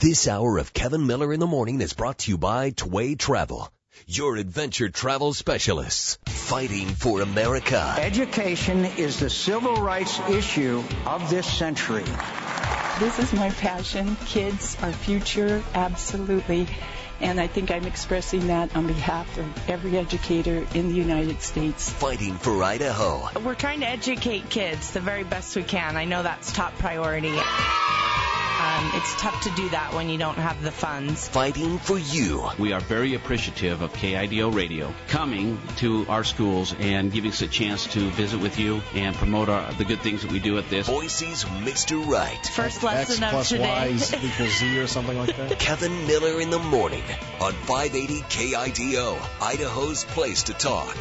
This hour of Kevin Miller in the Morning is brought to you by Tway Travel, your adventure travel specialists, fighting for America. Education is the civil rights issue of this century. This is my passion. Kids are future, absolutely. And I think I'm expressing that on behalf of every educator in the United States. Fighting for Idaho. We're trying to educate kids the very best we can. I know that's top priority. It's tough to do that when you don't have the funds. Fighting for you. We are very appreciative of KIDO Radio coming to our schools and giving us a chance to visit with you and promote the good things that we do at this. Boise's Mr. Right. First lesson X of today. X plus Y equals Z or something like that. Kevin Miller in the Morning on 580 KIDO, Idaho's place to talk.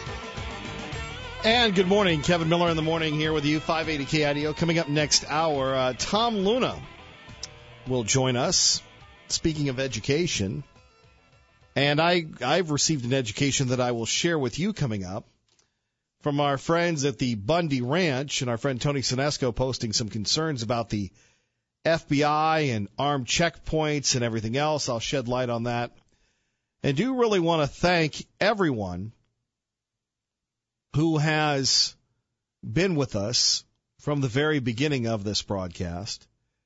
And good morning, Kevin Miller in the Morning here with you, 580 KIDO. Coming up next hour, Tom Luna will join us, speaking of education. And I've received an education that I will share with you coming up from our friends at the Bundy Ranch, and our friend Tony Sinesco posting some concerns about the FBI and armed checkpoints and everything else. I'll shed light on that. And do really want to thank everyone who has been with us from the very beginning of this broadcast.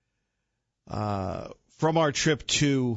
From our trip to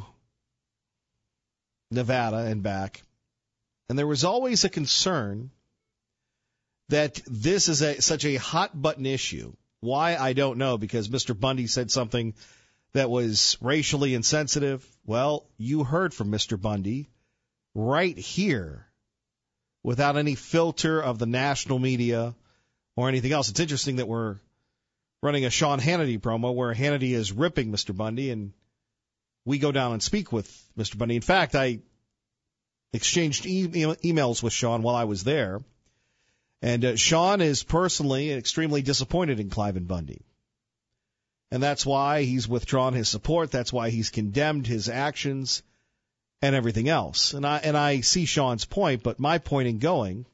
Nevada and back. And there was always a concern that this is such a hot-button issue. Why, I don't know, because Mr. Bundy said something that was racially insensitive. Well, you heard from Mr. Bundy right here without any filter of the national media or anything else. It's interesting that we're running a Sean Hannity promo where Hannity is ripping Mr. Bundy, and we go down and speak with Mr. Bundy. In fact, I exchanged emails with Sean while I was there, and Sean is personally extremely disappointed in Cliven Bundy. And that's why he's withdrawn his support. That's why he's condemned his actions and everything else. And I see Sean's point, but my point in going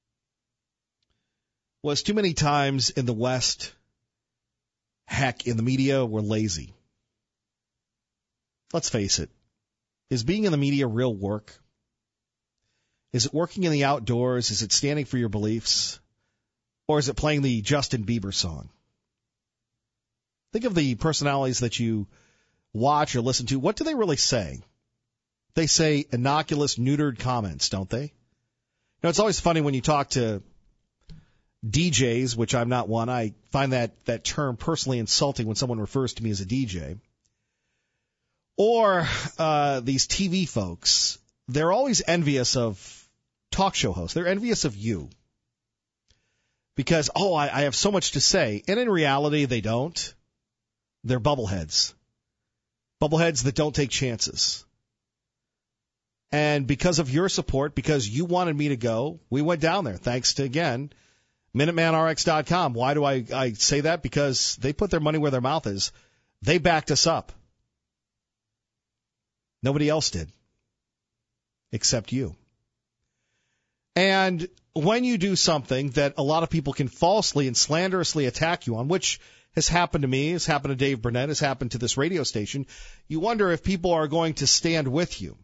was too many times in the West, heck, in the media, we're lazy. Let's face it. Is being in the media real work? Is it working in the outdoors? Is it standing for your beliefs? Or is it playing the Justin Bieber song? Think of the personalities that you watch or listen to. What do they really say? They say innocuous, neutered comments, don't they? It's always funny when you talk to DJs, which I'm not one. I find that term personally insulting when someone refers to me as a DJ. Or these TV folks, they're always envious of talk show hosts. They're envious of you. Because, I have so much to say. And in reality, they don't. They're bubbleheads. Bubbleheads that don't take chances. And because of your support, because you wanted me to go, we went down there. Thanks to, again, MinutemanRx.com. Why do I say that? Because they put their money where their mouth is. They backed us up. Nobody else did. Except you. And when you do something that a lot of people can falsely and slanderously attack you on, which has happened to me, has happened to Dave Burnett, has happened to this radio station, you wonder if people are going to stand with you.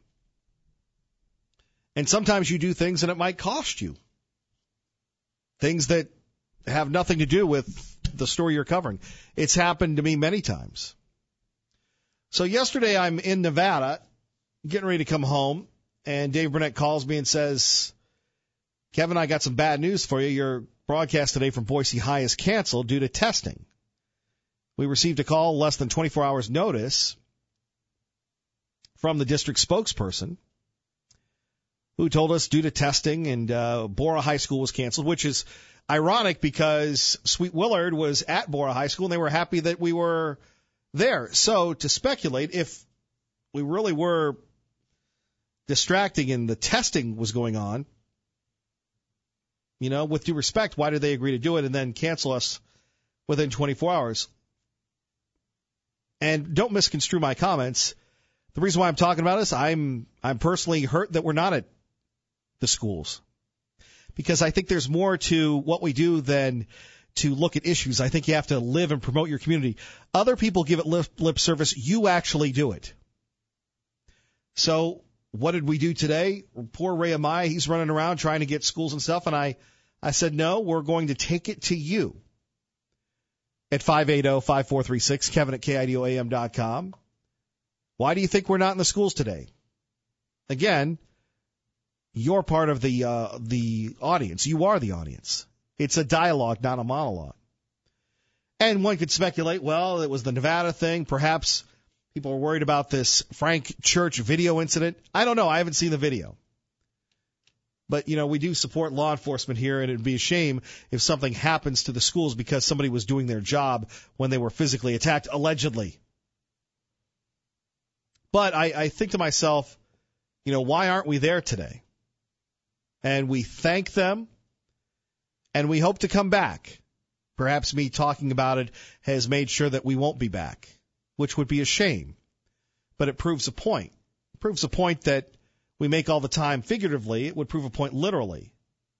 And sometimes you do things and it might cost you. Things that have nothing to do with the story you're covering. It's happened to me many times. So yesterday I'm in Nevada, getting ready to come home, and Dave Burnett calls me and says, Kevin, I got some bad news for you. Your broadcast today from Boise High is canceled due to testing. We received a call less than 24 hours notice from the district spokesperson who told us due to testing and Bora High School was canceled, which is ironic because Sweet Willard was at Bora High School and they were happy that we were there. So to speculate, if we really were distracting and the testing was going on, with due respect, why did they agree to do it and then cancel us within 24 hours? And don't misconstrue my comments. The reason why I'm talking about this, I'm personally hurt that we're not at the schools. Because I think there's more to what we do than to look at issues. I think you have to live and promote your community. Other people give it lip service. You actually do it. So what did we do today? Poor Ray Amaya, he's running around trying to get schools and stuff. And I said, no, we're going to take it to you at 580-5436, Kevin at KIDOAM.com. Why do you think we're not in the schools today? Again, you're part of the audience. You are the audience. It's a dialogue, not a monologue. And one could speculate, well, it was the Nevada thing. Perhaps people are worried about this Frank Church video incident. I don't know. I haven't seen the video. But, we do support law enforcement here, and it would be a shame if something happens to the schools because somebody was doing their job when they were physically attacked, allegedly. But I think to myself, why aren't we there today? And we thank them, and we hope to come back. Perhaps me talking about it has made sure that we won't be back, which would be a shame. But it proves a point. It proves a point that we make all the time figuratively. It would prove a point literally.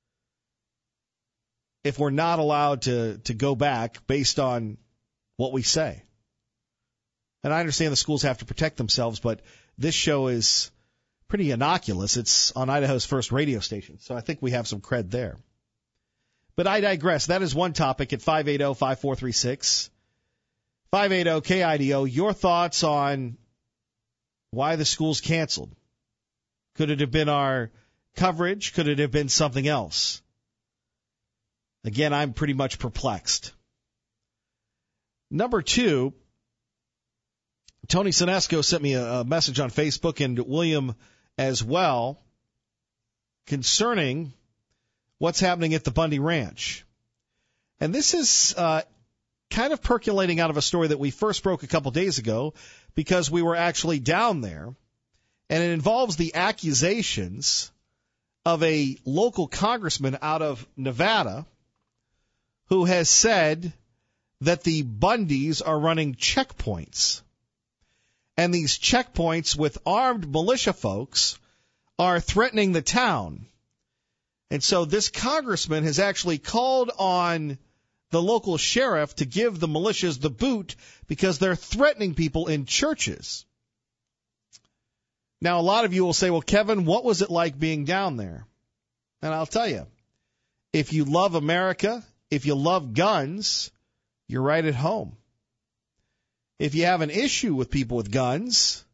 If we're not allowed to go back based on what we say. And I understand the schools have to protect themselves, but this show is pretty innocuous. It's on Idaho's first radio station, so I think we have some cred there. But I digress. That is one topic at 580-5436. 580-KIDO. Your thoughts on why the school's canceled. Could it have been our coverage? Could it have been something else? Again, I'm pretty much perplexed. Number two, Tony Sinesco sent me a message on Facebook, and William as well, concerning what's happening at the Bundy Ranch. And this is kind of percolating out of a story that we first broke a couple days ago because we were actually down there. And it involves the accusations of a local congressman out of Nevada who has said that the Bundys are running checkpoints. And these checkpoints with armed militia folks are threatening the town. And so this congressman has actually called on the local sheriff to give the militias the boot because they're threatening people in churches. Now, a lot of you will say, well, Kevin, what was it like being down there? And I'll tell you, if you love America, if you love guns, you're right at home. If you have an issue with people with guns,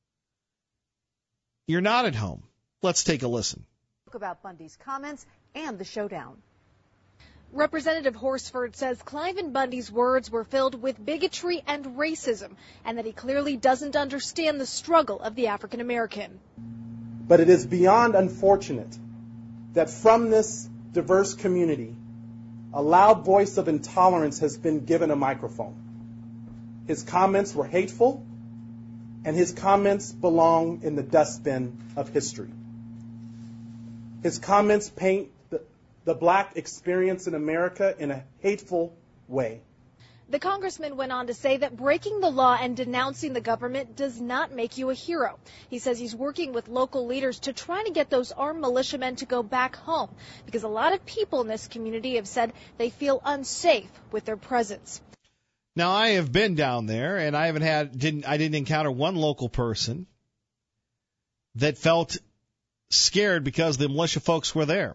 you're not at home. Let's take a listen. About Bundy's comments and the showdown. Representative Horsford says Cliven Bundy's words were filled with bigotry and racism, and that he clearly doesn't understand the struggle of the African American. But it is beyond unfortunate that from this diverse community, a loud voice of intolerance has been given a microphone. His comments were hateful, and his comments belong in the dustbin of history. His comments paint the black experience in America in a hateful way. The congressman went on to say that breaking the law and denouncing the government does not make you a hero. He says he's working with local leaders to try to get those armed militiamen to go back home because a lot of people in this community have said they feel unsafe with their presence. Now, I have been down there, and I didn't encounter one local person that felt scared because the militia folks were there.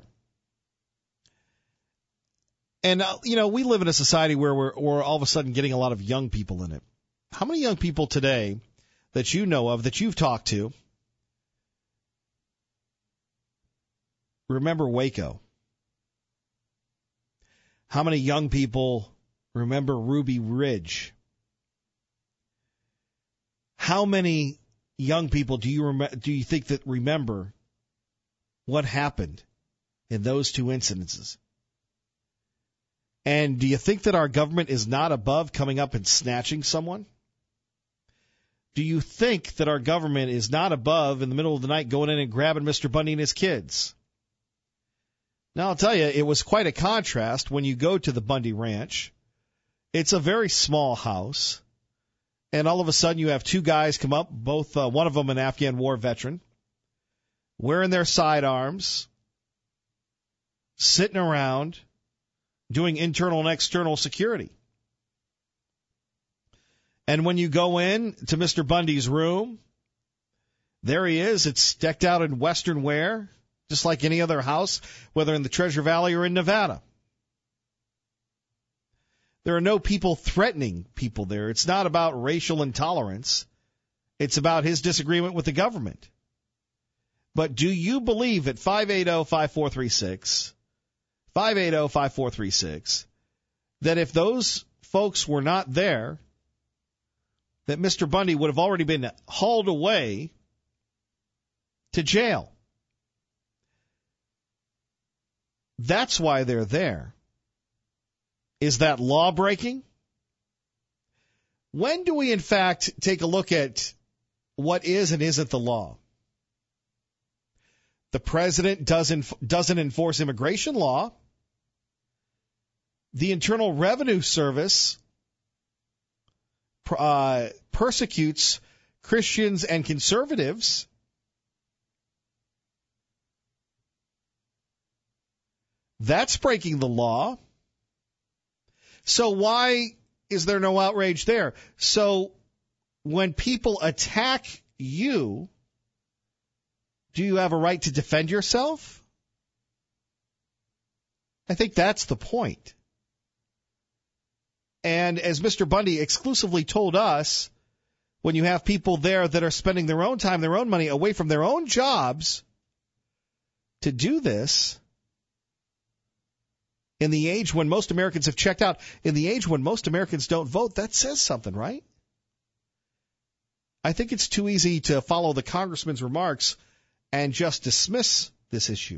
And, we live in a society where we're all of a sudden getting a lot of young people in it. How many young people today that you know of, that you've talked to, remember Waco? How many young people remember Ruby Ridge? How many young people do you think that remember what happened in those two incidences? And do you think that our government is not above coming up and snatching someone? Do you think that our government is not above, in the middle of the night, going in and grabbing Mr. Bundy and his kids? Now, I'll tell you, it was quite a contrast when you go to the Bundy Ranch. It's a very small house, and all of a sudden you have two guys come up, both one of them an Afghan war veteran, wearing their sidearms, sitting around, doing internal and external security. And when you go in to Mr. Bundy's room, there he is. It's decked out in Western wear, just like any other house, whether in the Treasure Valley or in Nevada. There are no people threatening people there. It's not about racial intolerance. It's about his disagreement with the government. But do you believe at 580-5436, 580-5436, that if those folks were not there, that Mr. Bundy would have already been hauled away to jail? That's why they're there. Is that law breaking? When do we, in fact, take a look at what is and isn't the law? The president doesn't enforce immigration law. The Internal Revenue Service persecutes Christians and conservatives. That's breaking the law. So why is there no outrage there? So when people attack you, do you have a right to defend yourself? I think that's the point. And as Mr. Bundy exclusively told us, when you have people there that are spending their own time, their own money away from their own jobs to do this, in the age when most Americans have checked out, in the age when most Americans don't vote, that says something, right? I think it's too easy to follow the congressman's remarks and just dismiss this issue.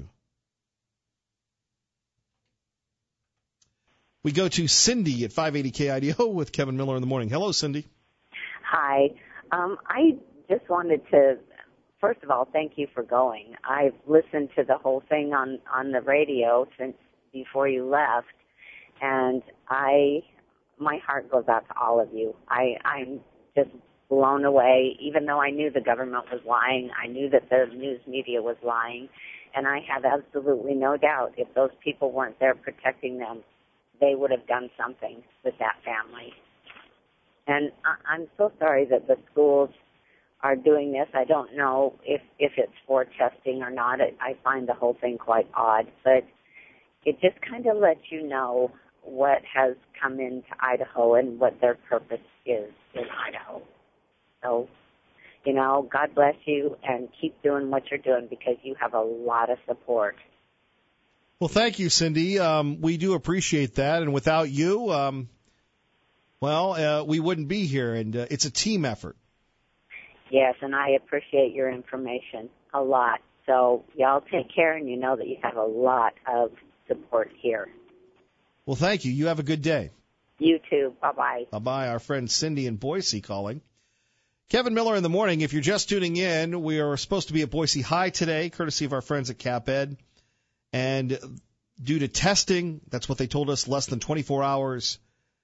We go to Cindy at 580 KIDO with Kevin Miller in the morning. Hello, Cindy. Hi. I just wanted to, first of all, thank you for going. I've listened to the whole thing on the radio since before you left, and my heart goes out to all of you. I'm just blown away. Even though I knew the government was lying, I knew that the news media was lying, and I have absolutely no doubt if those people weren't there protecting them, they would have done something with that family. And I'm so sorry that the schools are doing this. I don't know if it's for testing or not. I find the whole thing quite odd, but it just kind of lets you know what has come into Idaho and what their purpose is in Idaho. So, God bless you and keep doing what you're doing because you have a lot of support. Well, thank you, Cindy. We do appreciate that. And without you, we wouldn't be here. And it's a team effort. Yes, and I appreciate your information a lot. So y'all take care, and you know that you have a lot of support here. Well, thank you. You have a good day. You too. Bye-bye. Bye-bye. Our friend Cindy in Boise calling. Kevin Miller in the morning. If you're just tuning in, we are supposed to be at Boise High today, courtesy of our friends at CapEd. And due to testing, that's what they told us, less than 24 hours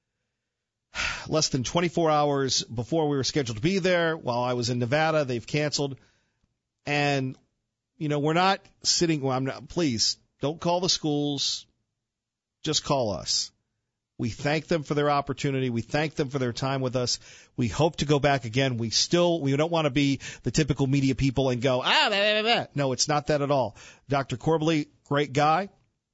before we were scheduled to be there. While I was in Nevada, they've canceled. And, we're not sitting, please, don't call the schools. Just call us. We thank them for their opportunity. We thank them for their time with us. We hope to go back again. We don't want to be the typical media people and go, blah, blah, blah. No, it's not that at all. Dr. Corbally, great guy.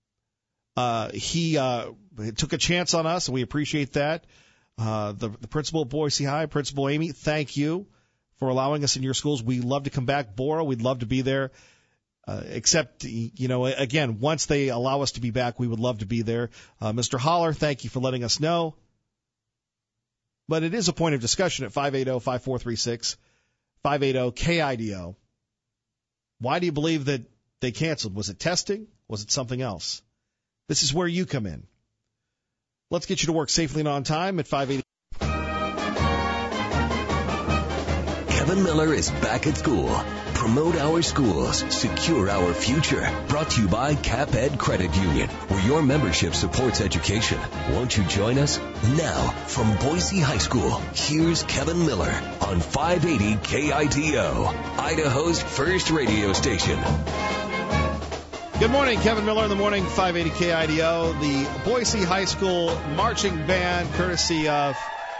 He took a chance on us, and we appreciate that. The principal of Boise High, Principal Amy, thank you for allowing us in your schools. We love to come back. Bora, we'd love to be there. Except, again, once they allow us to be back, we would love to be there. Mr. Holler, thank you for letting us know. But it is a point of discussion at 580-5436, 580-KIDO. Why do you believe that they canceled? Was it testing? Was it something else? This is where you come in. Let's get you to work safely and on time at 580. Kevin Miller is back at school. Promote our schools, secure our future. Brought to you by CapEd Credit Union, where your membership supports education. Won't you join us? Now, from Boise High School, here's Kevin Miller on 580 KIDO, Idaho's first radio station. Good morning, Kevin Miller in the morning, 580 KIDO. The Boise High School marching band, courtesy of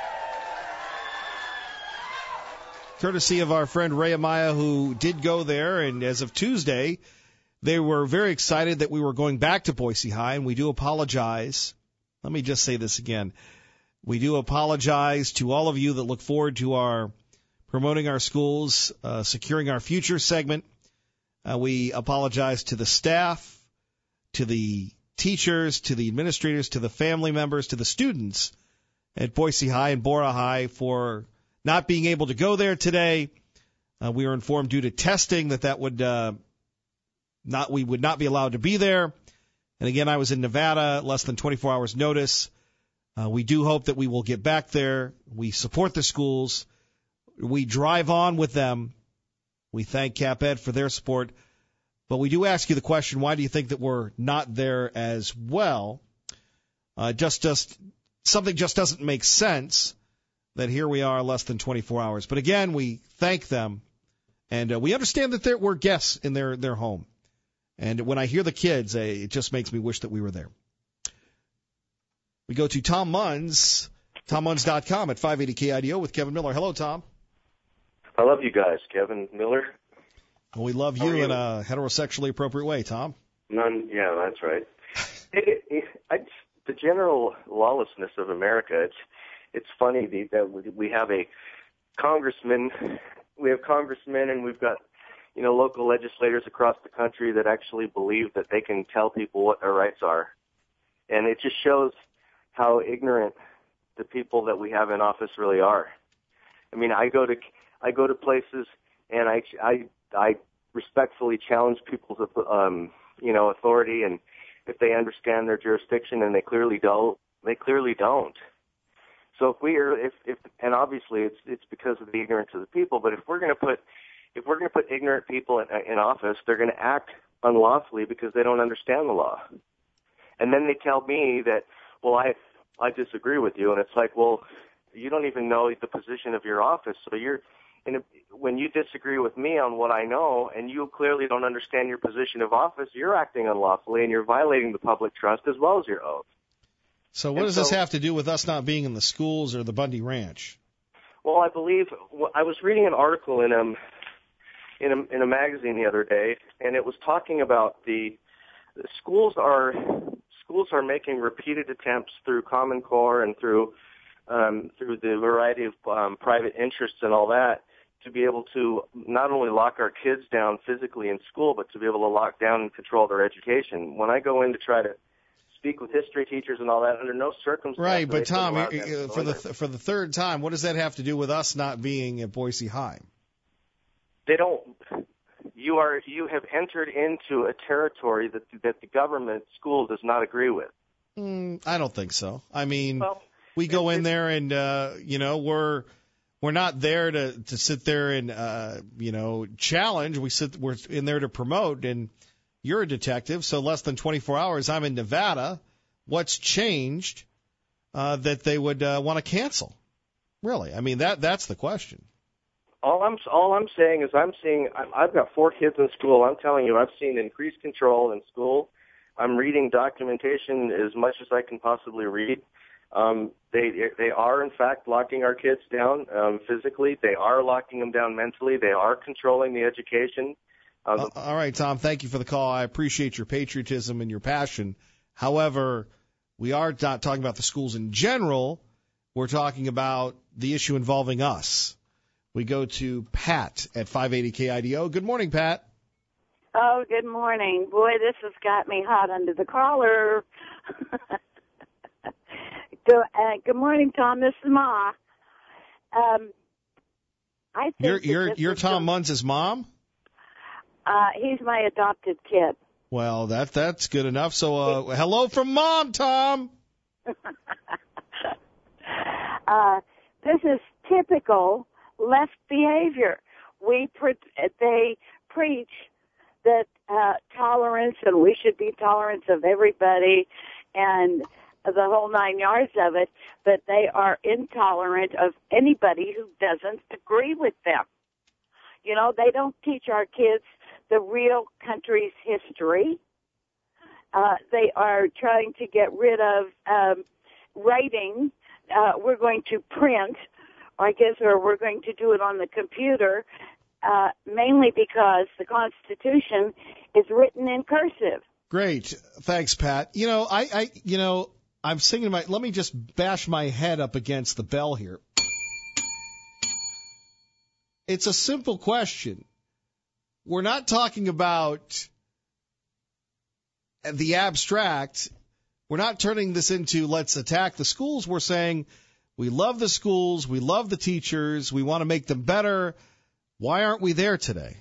our friend Ray Amaya, who did go there, and as of Tuesday, they were very excited that we were going back to Boise High, and we do apologize. Let me just say this again. We do apologize to all of you that look forward to our promoting our schools, securing our future segment. We apologize to the staff, to the teachers, to the administrators, to the family members, to the students at Boise High and Bora High for not being able to go there today. We were informed due to testing that would we would not be allowed to be there. And again, I was in Nevada, less than 24 hours notice. We do hope that we will get back there. We support the schools. We drive on with them. We thank CapEd for their support. But we do ask you the question, why do you think that we're not there as well? Something just doesn't make sense that here we are less than 24 hours. But again, we thank them. And we understand that we're guests in their home. And when I hear the kids, it just makes me wish that we were there. We go to Tom Munz, TomMunz.com at 580 KIDO with Kevin Miller. Hello, Tom. I love you guys, Kevin Miller. Well, we love you in a heterosexually appropriate way, Tom. Yeah, that's right. The general lawlessness of America, it's funny that we have congressmen, and we've got, local legislators across the country that actually believe that they can tell people what their rights are. And it just shows how ignorant the people that we have in office really are. I mean, I go to places and I respectfully challenge people's authority, and if they understand their jurisdiction, and they clearly don't. So and obviously it's because of the ignorance of the people. But if we're going to put ignorant people in office, they're going to act unlawfully because they don't understand the law. And then they tell me that, well, I disagree with you, and it's like, well, you don't even know the position of your office, so when you disagree with me on what I know, and you clearly don't understand your position of office, you're acting unlawfully, and you're violating the public trust as well as your oath. So what does this have to do with us not being in the schools or the Bundy Ranch? Well, I believe I was reading an article in a magazine the other day, and it was talking about the schools are making repeated attempts through Common Core and through the variety of private interests and all that, to be able to not only lock our kids down physically in school, but to be able to lock down and control their education. When I go in to try to speak with history teachers and all that, under no circumstances. Right, but Tom, for the third time, what does that have to do with us not being at Boise High? They don't. You have entered into a territory that the government school does not agree with. I don't think so. I mean, we go in there and we're not there to sit there and challenge. We're in there to promote, and you're a detective, so less than 24 hours, I'm in Nevada. What's changed that they would want to cancel? Really? I mean, that's the question. All I'm saying is I've got 4 kids in school. I'm telling you, I've seen increased control in school. I'm reading documentation as much as I can possibly read. They are, in fact, locking our kids down physically. They are locking them down mentally. They are controlling the education. All right, Tom, thank you for the call. I appreciate your patriotism and your passion. However, we are not talking about the schools in general. We're talking about the issue involving us. We go to Pat at 580 KIDO. Good morning, Pat. Oh, good morning. Boy, this has got me hot under the collar. Good morning, Tom. This is Ma. I think you're Tom Munz's mom? He's my adopted kid. Well, that's good enough. So, hello from Mom, Tom. This is typical left behavior. They preach that tolerance, and we should be tolerant of everybody, and the whole 9 yards of it, but they are intolerant of anybody who doesn't agree with them. You know, they don't teach our kids the real country's history. They are trying to get rid of writing. We're going to print, or we're going to do it on the computer, mainly because the Constitution is written in cursive. Great. Thanks, Pat. I'm singing let me just bash my head up against the bell here. It's a simple question. We're not talking about the abstract. We're not turning this into let's attack the schools. We're saying we love the schools. We love the teachers. We want to make them better. Why aren't we there today?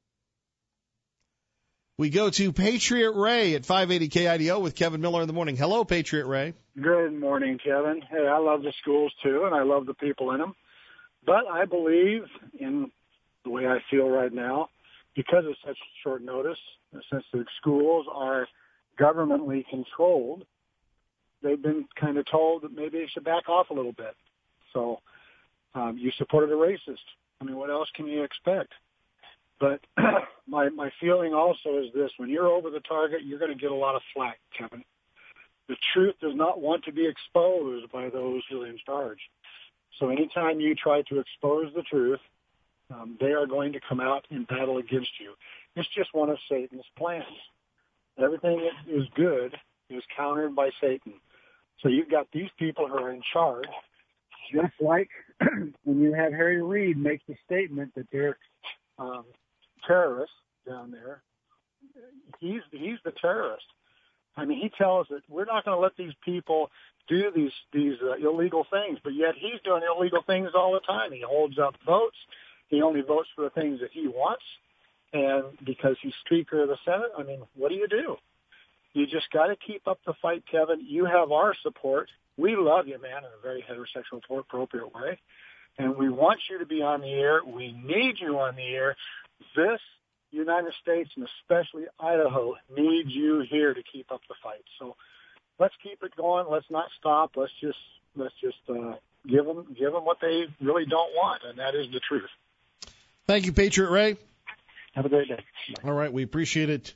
We go to Patriot Ray at 580 KIDO with Kevin Miller in the morning. Hello, Patriot Ray. Good morning, Kevin. Hey, I love the schools, too, and I love the people in them. But I believe in the way I feel right now, because of such short notice, since the schools are governmentally controlled, they've been kind of told that maybe they should back off a little bit. So you supported a racist. I mean, what else can you expect? But my feeling also is this. When you're over the target, you're going to get a lot of flack, Kevin. The truth does not want to be exposed by those who are in charge. So anytime you try to expose the truth, they are going to come out and battle against you. It's just one of Satan's plans. Everything that is good is countered by Satan. So you've got these people who are in charge, just like when you have Harry Reid make the statement that they're terrorists down there. He's the terrorist. I mean, he tells that we're not going to let these people do these illegal things, but yet he's doing illegal things all the time. He holds up votes. He only votes for the things that he wants, and because he's Speaker of the Senate, I mean, what do? You just got to keep up the fight, Kevin. You have our support. We love you, man, in a very heterosexual, appropriate way, and we want you to be on the air. We need you on the air. This United States, and especially Idaho, needs you here to keep up the fight. So let's keep it going. Let's not stop. Let's just give them what they really don't want, and that is the truth. Thank you, Patriot Ray. Have a great day. All right, we appreciate it.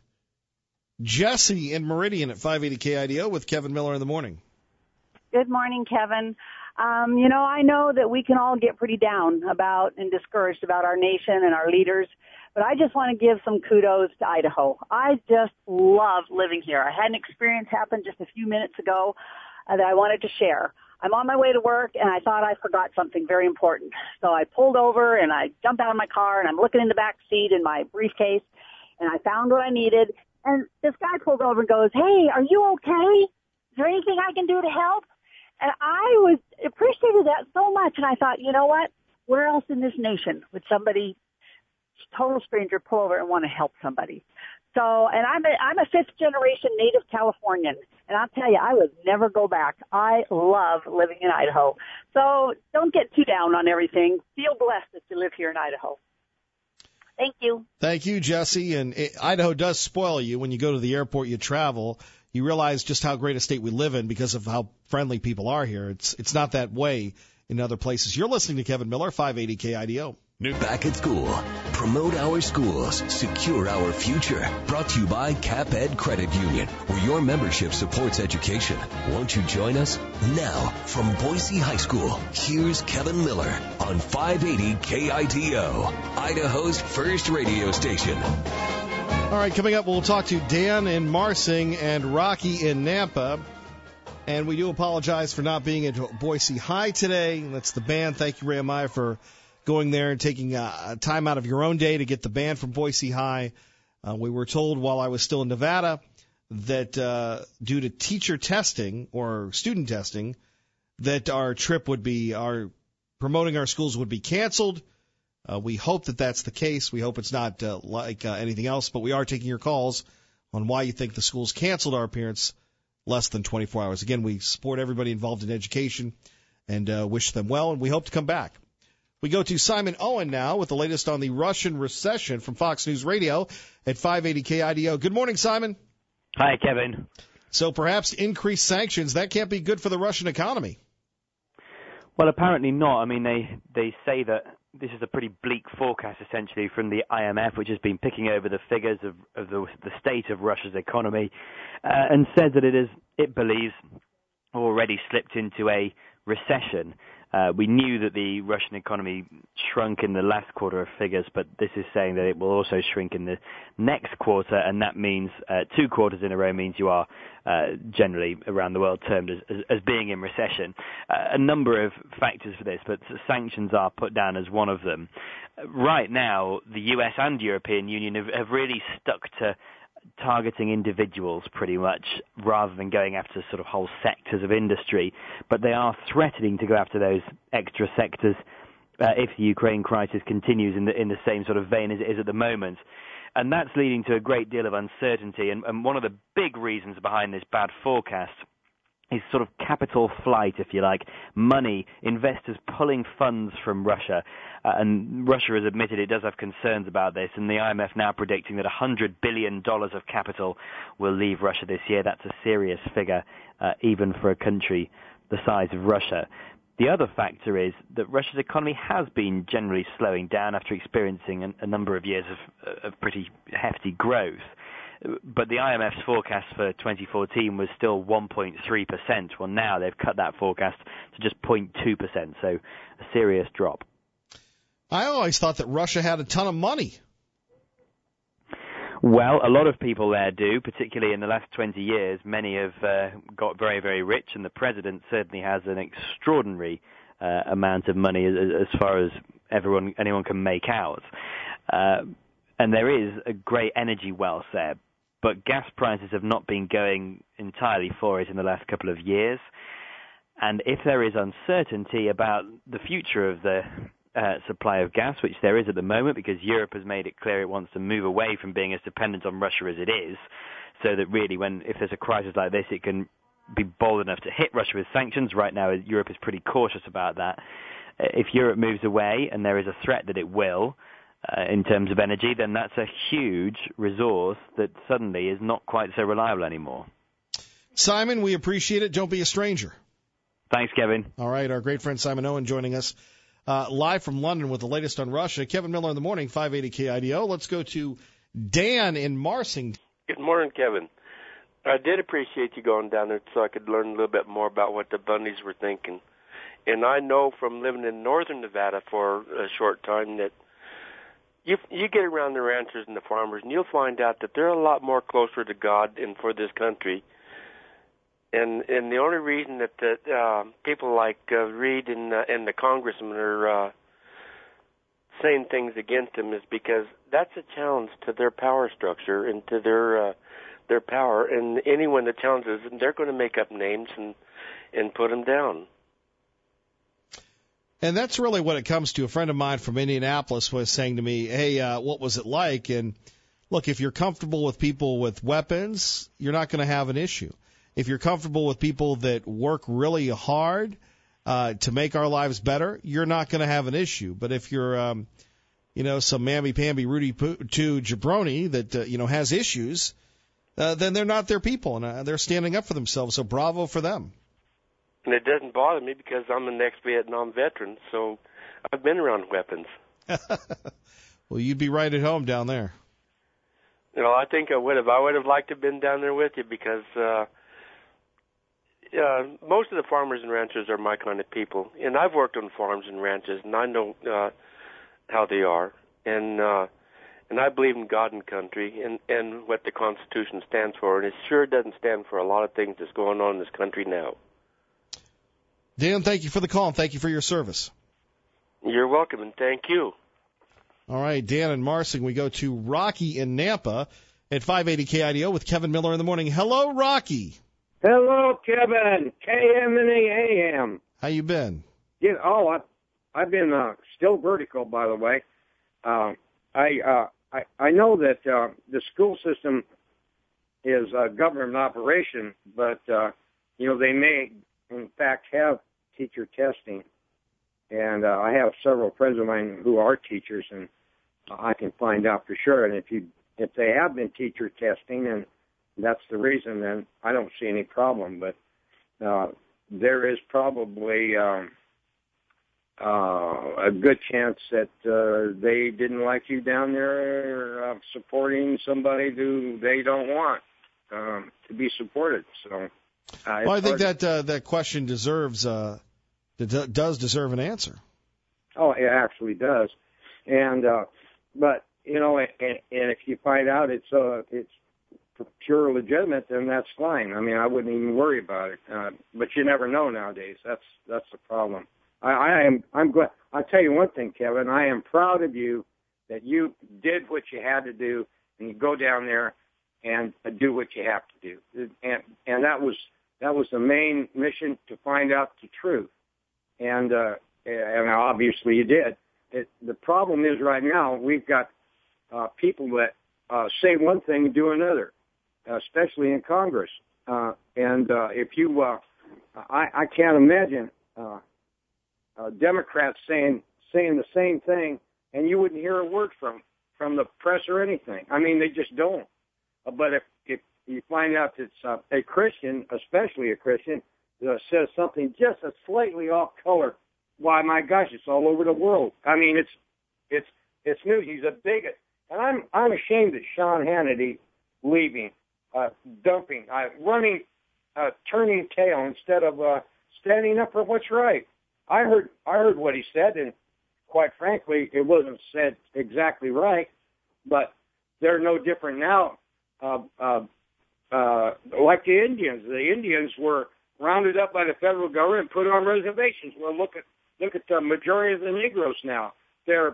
Jesse in Meridian at 580 KIDO with Kevin Miller in the morning. Good morning, Kevin. I know that we can all get pretty down about and discouraged about our nation and our leaders, but I just want to give some kudos to Idaho. I just love living here. I had an experience happen just a few minutes ago that I wanted to share. I'm on my way to work, and I thought I forgot something very important. So I pulled over, and I jumped out of my car, and I'm looking in the back seat in my briefcase, and I found what I needed. And this guy pulled over and goes, "Hey, are you okay? Is there anything I can do to help?" And I appreciated that so much, and I thought, you know what? Where else in this nation would somebody, total stranger, pull over and want to help somebody? So, and I'm a fifth-generation native Californian, and I'll tell you, I would never go back. I love living in Idaho. So don't get too down on everything. Feel blessed that you live here in Idaho. Thank you. Thank you, Jesse. And Idaho does spoil you. When you go to the airport, you travel, you realize just how great a state we live in because of how friendly people are here. It's not that way in other places. You're listening to Kevin Miller, 580 KIDO. Back at school. Promote our schools. Secure our future. Brought to you by CapEd Credit Union, where your membership supports education. Won't you join us? Now, from Boise High School, here's Kevin Miller on 580 KIDO, Idaho's first radio station. All right, coming up, we'll talk to Dan in Marsing and Rocky in Nampa. And we do apologize for not being at Boise High today. That's the band. Thank you, Ray Amaya, for going there and taking time out of your own day to get the band from Boise High. We were told while I was still in Nevada that due to teacher testing or student testing, that our trip would be, promoting our schools would be canceled. We hope that that's the case. We hope it's not like anything else, but we are taking your calls on why you think the schools canceled our appearance less than 24 hours. Again, we support everybody involved in education and wish them well, and we hope to come back. We go to Simon Owen now with the latest on the Russian recession from Fox News Radio at 580 KIDO. Good morning, Simon. Hi, Kevin. So perhaps increased sanctions, that can't be good for the Russian economy. Well, apparently not. I mean, they say that this is a pretty bleak forecast, essentially, from the IMF, which has been picking over the figures of the state of Russia's economy, and says that it believes already slipped into a recession. We knew that the Russian economy shrunk in the last quarter of figures, but this is saying that it will also shrink in the next quarter, and that means 2 quarters in a row means you are generally around the world termed as being in recession. A number of factors for this, but sanctions are put down as one of them. Right now, the US and European Union have really stuck to targeting individuals pretty much rather than going after sort of whole sectors of industry, but they are threatening to go after those extra sectors if the Ukraine crisis continues in the same sort of vein as it is at the moment. And that's leading to a great deal of uncertainty, and one of the big reasons behind this bad forecast is sort of capital flight, if you like, money, investors pulling funds from Russia. And Russia has admitted it does have concerns about this, and the IMF now predicting that $100 billion of capital will leave Russia this year. That's a serious figure, even for a country the size of Russia. The other factor is that Russia's economy has been generally slowing down after experiencing a number of years of pretty hefty growth. But the IMF's forecast for 2014 was still 1.3%. Well, now they've cut that forecast to just 0.2%, so a serious drop. I always thought that Russia had a ton of money. Well, a lot of people there do, particularly in the last 20 years. Many have got very, very rich, and the president certainly has an extraordinary amount of money as far as anyone can make out. And there is a great energy wealth there. But gas prices have not been going entirely for it in the last couple of years. And if there is uncertainty about the future of the supply of gas, which there is at the moment because Europe has made it clear it wants to move away from being as dependent on Russia as it is, so that really if there's a crisis like this, it can be bold enough to hit Russia with sanctions. Right now, Europe is pretty cautious about that. If Europe moves away, and there is a threat that it will, in terms of energy, then that's a huge resource that suddenly is not quite so reliable anymore. Simon, we appreciate it. Don't be a stranger. Thanks, Kevin. All right, our great friend Simon Owen joining us live from London with the latest on Russia. Kevin Miller in the morning, 580 KIDO. Let's go to Dan in Marsing. Good morning, Kevin. I did appreciate you going down there so I could learn a little bit more about what the Bundys were thinking. And I know from living in northern Nevada for a short time that you get around the ranchers and the farmers, and you'll find out that they're a lot more closer to God and for this country. And the only reason that people like Reed and the congressmen are saying things against them is because that's a challenge to their power structure and to their power. And anyone that challenges them, they're going to make up names and put them down. And that's really what it comes to. A friend of mine from Indianapolis was saying to me, hey, what was it like? And look, if you're comfortable with people with weapons, you're not going to have an issue. If you're comfortable with people that work really hard to make our lives better, you're not going to have an issue. But if you're, some mamby-pamby Rudy-Poo jabroni that, has issues, then they're not their people, and they're standing up for themselves. So bravo for them. And it doesn't bother me because I'm an ex-Vietnam veteran, so I've been around weapons. Well, you'd be right at home down there. I think I would have. I would have liked to have been down there with you because most of the farmers and ranchers are my kind of people. And I've worked on farms and ranches, and I know how they are. And I believe in God and country and what the Constitution stands for. And it sure doesn't stand for a lot of things that's going on in this country now. Dan, thank you for the call, and thank you for your service. You're welcome, and thank you. All right, Dan in Marsing. We go to Rocky in Nampa at 580 KIDO with Kevin Miller in the morning. Hello, Rocky. Hello, Kevin. KM and AM. How you been? Yeah, I've been still vertical, by the way. I know that the school system is a government operation, but they may in fact have teacher testing, and I have several friends of mine who are teachers, and I can find out for sure. And if they have been teacher testing, and that's the reason, then I don't see any problem. But there is probably a good chance that they didn't like you down there supporting somebody who they don't want to be supported. So, well, I think that question deserves does deserve an answer. Oh, it actually does, and but and if you find out it's pure legitimate, then that's fine. I mean, I wouldn't even worry about it. But you never know nowadays. That's the problem. I'm glad. I'll tell you one thing, Kevin. I am proud of you that you did what you had to do, and you go down there and do what you have to do. And that was the main mission, to find out the truth. And obviously you did. The problem is right now we've got people that say one thing and do another, especially in Congress. If you, I can't imagine Democrats saying the same thing, and you wouldn't hear a word from the press or anything. I mean, they just don't. But if you find out it's a Christian, especially a Christian, says something just a slightly off color, why, my gosh, it's all over the world. I mean, it's news. He's a bigot, and I'm ashamed that Sean Hannity leaving, dumping, running, turning tail instead of standing up for what's right. I heard what he said, and quite frankly, it wasn't said exactly right, but they're no different now. Like the Indians. The Indians were rounded up by the federal government and put on reservations. Well, look at the majority of the Negroes now. They're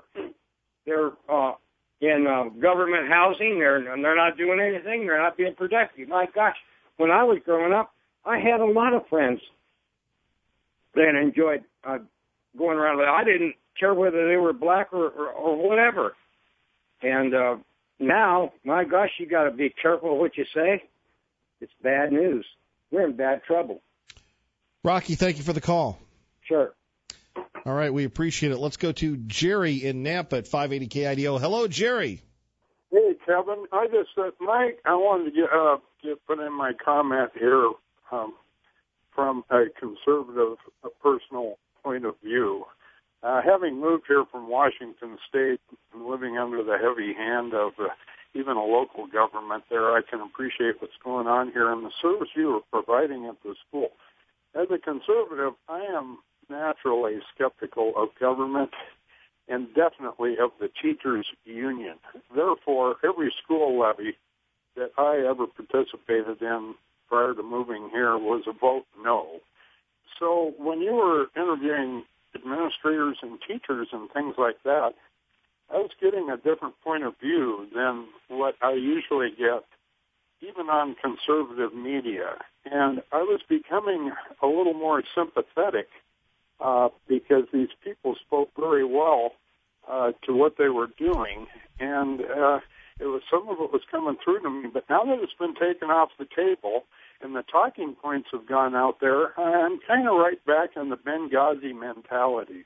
in government housing. They're not doing anything. They're not being productive. My gosh, when I was growing up, I had a lot of friends that enjoyed going around. I didn't care whether they were black or whatever. And now, my gosh, you got to be careful what you say. It's bad news. We're in bad trouble. Rocky, thank you for the call. Sure. All right, we appreciate it. Let's go to Jerry in Nampa at 580 KIDO. Hello, Jerry. Hey, Kevin. Mike, I wanted to put in my comment here from a conservative personal point of view. Having moved here from Washington State and living under the heavy hand of even a local government there, I can appreciate what's going on here and the service you are providing at the school. As a conservative, I am naturally skeptical of government and definitely of the teachers' union. Therefore, every school levy that I ever participated in prior to moving here was a vote no. So when you were interviewing administrators and teachers and things like that, I was getting a different point of view than what I usually get, even on conservative media. And I was becoming a little more sympathetic because these people spoke very well to what they were doing. And some of it was coming through to me. But now that it's been taken off the table and the talking points have gone out there, I'm kind of right back in the Benghazi mentality.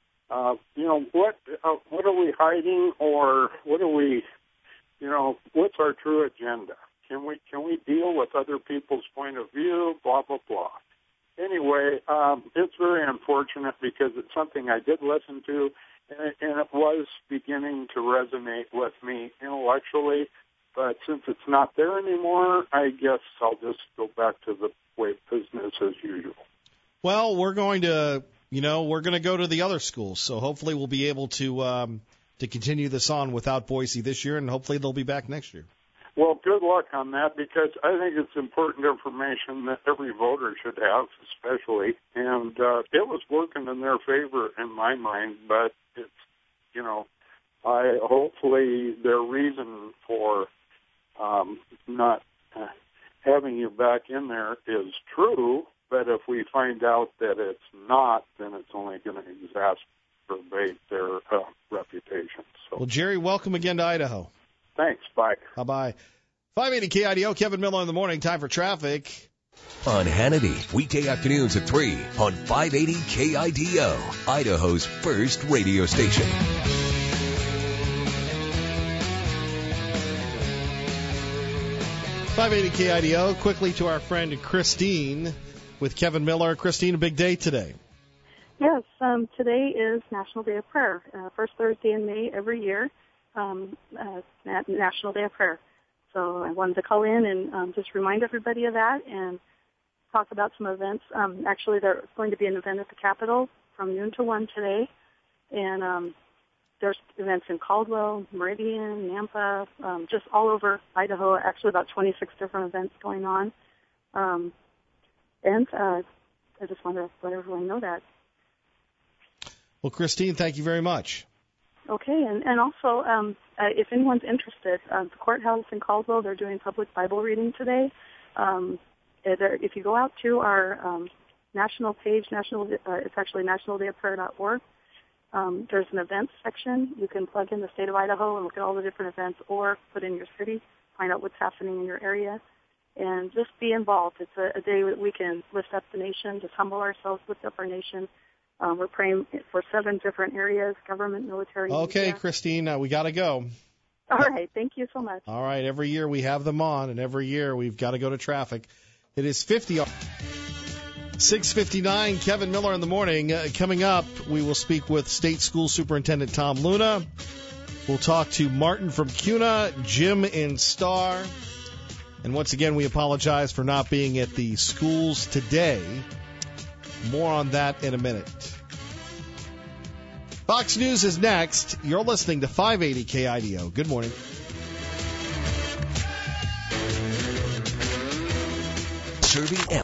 What are we hiding, or what are we, what's our true agenda? Can we deal with other people's point of view? Blah blah blah. Anyway, it's very unfortunate because it's something I did listen to, and it was beginning to resonate with me intellectually. But since it's not there anymore, I guess I'll just go back to the way business as usual. Well, we're going to go to the other schools, so hopefully we'll be able to continue this on without Boise this year, and hopefully they'll be back next year. Well, good luck on that, because I think it's important information that every voter should have, especially. And it was working in their favor in my mind, but it's, hopefully their reason for not having you back in there is true. But if we find out that it's not, then it's only going to exacerbate their reputation. So. Well, Jerry, welcome again to Idaho. Thanks. Bye. Bye-bye. 580 KIDO, Kevin Miller in the morning. Time for traffic. On Hannity, weekday afternoons at 3 on 580 KIDO, Idaho's first radio station. .580 KIDO. Quickly to our friend Christine with Kevin Miller. Christine, a big day today. Yes, today is National Day of Prayer. First Thursday in May every year, National Day of Prayer. So I wanted to call in and just remind everybody of that and talk about some events. Actually, there's going to be an event at the Capitol from noon to 1 today. And there's events in Caldwell, Meridian, Nampa, just all over Idaho. Actually, about 26 different events going on. And I just want to let everyone know that. Well, Christine, thank you very much. Okay, and also, if anyone's interested, the courthouse in Caldwell, they're doing public Bible reading today. If you go out to our national page, it's actually nationaldayofprayer.org, there's an events section. You can plug in the state of Idaho and look at all the different events, or put in your city, find out what's happening in your area, and just be involved. It's a day that we can lift up the nation, just humble ourselves, lift up our nation. We're praying for 7 different areas, government, military. Okay, media. Christine, we got to go. All right, thank you so much. All right, every year we have them on, and every year we've got to go to traffic. It is 6:59, Kevin Miller in the morning. Coming up, we will speak with State School Superintendent Tom Luna. We'll talk to Martin from CUNA, Jim in Star. And once again, we apologize for not being at the schools today. More on that in a minute. Fox News is next. You're listening to 580 KIDO. Good morning. Serving